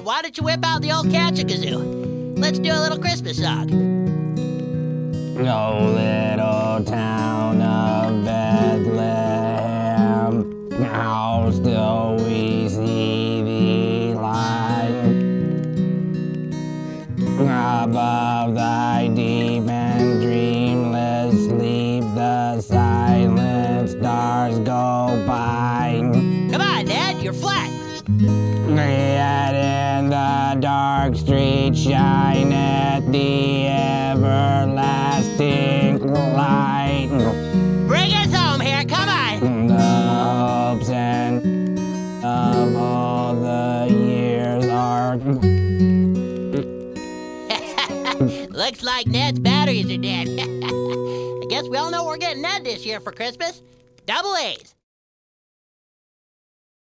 why don't you whip out the old catch-a-kazoo? Let's do a little Christmas song. Oh, little town of Bethlehem, how still we see thee light above thy deep and dreamless sleep. The silent stars go by. Come on, Ned, you're flat. Yet in the dark street shineth the everlasting light. Bring us home here, come on. The hopes and of all the years are. Looks like Ned's batteries are dead. I guess we all know we're getting Ned this year for Christmas. Double A's.